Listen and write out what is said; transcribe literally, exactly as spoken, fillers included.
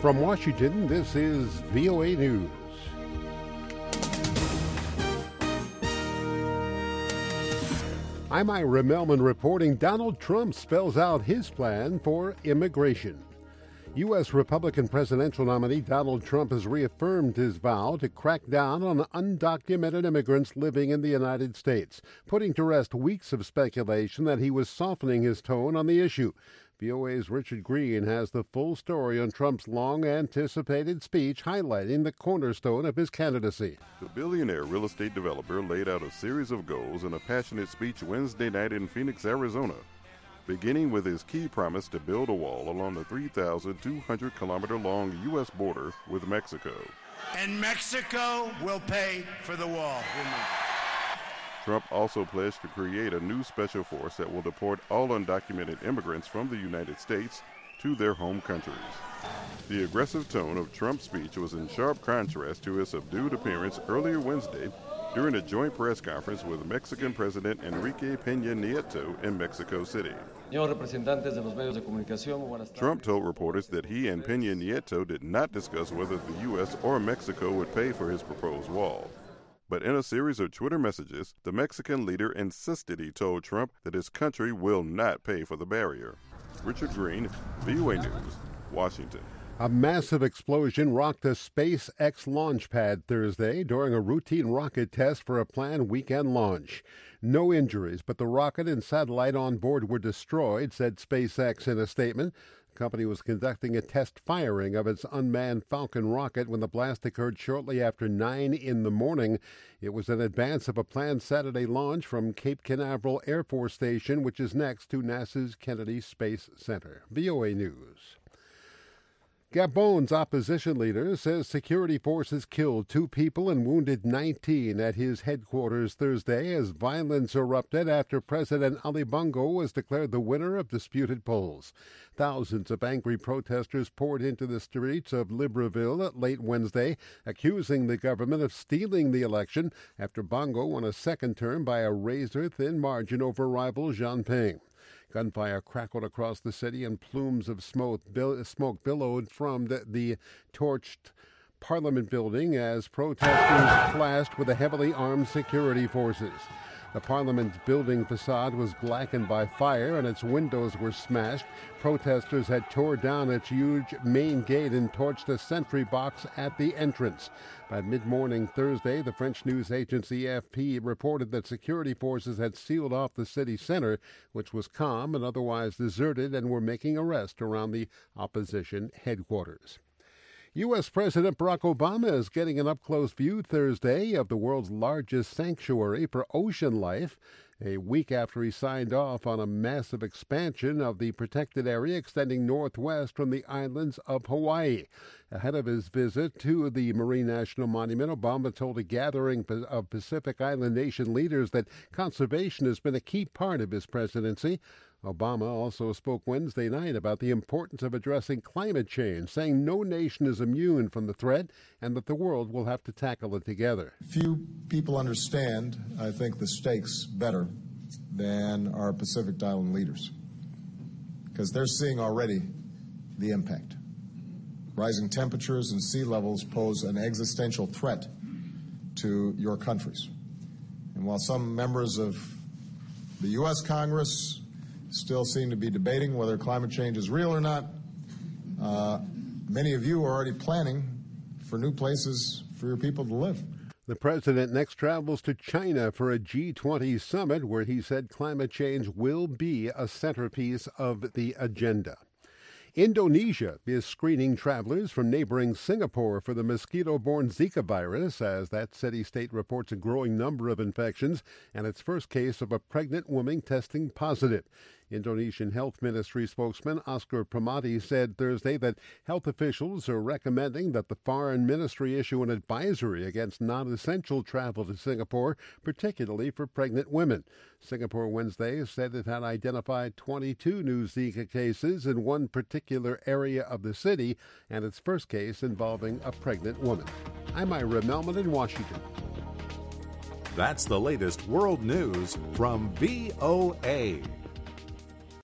From Washington, this is V O A News. I'm Ira Melman reporting Donald Trump spells out his plan for immigration. U S Republican presidential nominee Donald Trump has reaffirmed his vow to crack down on undocumented immigrants living in the United States, putting to rest weeks of speculation that he was softening his tone on the issue. V O A's Richard Green has the full story on Trump's long-anticipated speech highlighting the cornerstone of his candidacy. The billionaire real estate developer laid out a series of goals in a passionate speech Wednesday night in Phoenix, Arizona, beginning with his key promise to build a wall along the three thousand two hundred kilometer long U S border with Mexico. And Mexico will pay for the wall. Trump also pledged to create a new special force that will deport all undocumented immigrants from the United States to their home countries. The aggressive tone of Trump's speech was in sharp contrast to his subdued appearance earlier Wednesday during a joint press conference with Mexican President Enrique Peña Nieto in Mexico City. Trump told reporters that he and Peña Nieto did not discuss whether the U S or Mexico would pay for his proposed wall. But in a series of Twitter messages, the Mexican leader insisted he told Trump that his country will not pay for the barrier. Richard Green, V O A News, Washington. A massive explosion rocked a SpaceX launch pad Thursday during a routine rocket test for a planned weekend launch. No injuries, but the rocket and satellite on board were destroyed, said SpaceX in a statement. The company was conducting a test firing of its unmanned Falcon rocket when the blast occurred shortly after nine in the morning. It was in advance of a planned Saturday launch from Cape Canaveral Air Force Station, which is next to NASA's Kennedy Space Center. V O A News. Gabon's opposition leader says security forces killed two people and wounded nineteen at his headquarters Thursday as violence erupted after President Ali Bongo was declared the winner of disputed polls. Thousands of angry protesters poured into the streets of Libreville late Wednesday, accusing the government of stealing the election after Bongo won a second term by a razor-thin margin over rival Jean Ping. Gunfire crackled across the city and plumes of smoke, bill- smoke billowed from the, the torched Parliament building as protesters clashed with the heavily armed security forces. The Parliament building facade was blackened by fire and its windows were smashed. Protesters had tore down its huge main gate and torched a sentry box at the entrance. By mid-morning Thursday, the French news agency A F P reported that security forces had sealed off the city center, which was calm and otherwise deserted, and were making arrests around the opposition headquarters. U S. President Barack Obama is getting an up-close view Thursday of the world's largest sanctuary for ocean life, a week after he signed off on a massive expansion of the protected area extending northwest from the islands of Hawaii. Ahead of his visit to the Marine National Monument, Obama told a gathering of Pacific Island nation leaders that conservation has been a key part of his presidency. Obama also spoke Wednesday night about the importance of addressing climate change, saying no nation is immune from the threat and that the world will have to tackle it together. Few people understand, I think, the stakes better than our Pacific Island leaders, because they're seeing already the impact. Rising temperatures and sea levels pose an existential threat to your countries. And while some members of the U S. Congress still seem to be debating whether climate change is real or not, uh, many of you are already planning for new places for your people to live. The president next travels to China for a G twenty summit where he said climate change will be a centerpiece of the agenda. Indonesia is screening travelers from neighboring Singapore for the mosquito-borne Zika virus as that city-state reports a growing number of infections and its first case of a pregnant woman testing positive. Indonesian Health Ministry spokesman Oscar Pramati said Thursday that health officials are recommending that the foreign ministry issue an advisory against non-essential travel to Singapore, particularly for pregnant women. Singapore Wednesday said it had identified twenty-two new Zika cases in one particular area of the city, and its first case involving a pregnant woman. I'm Ira Melman in Washington. That's the latest world news from V O A.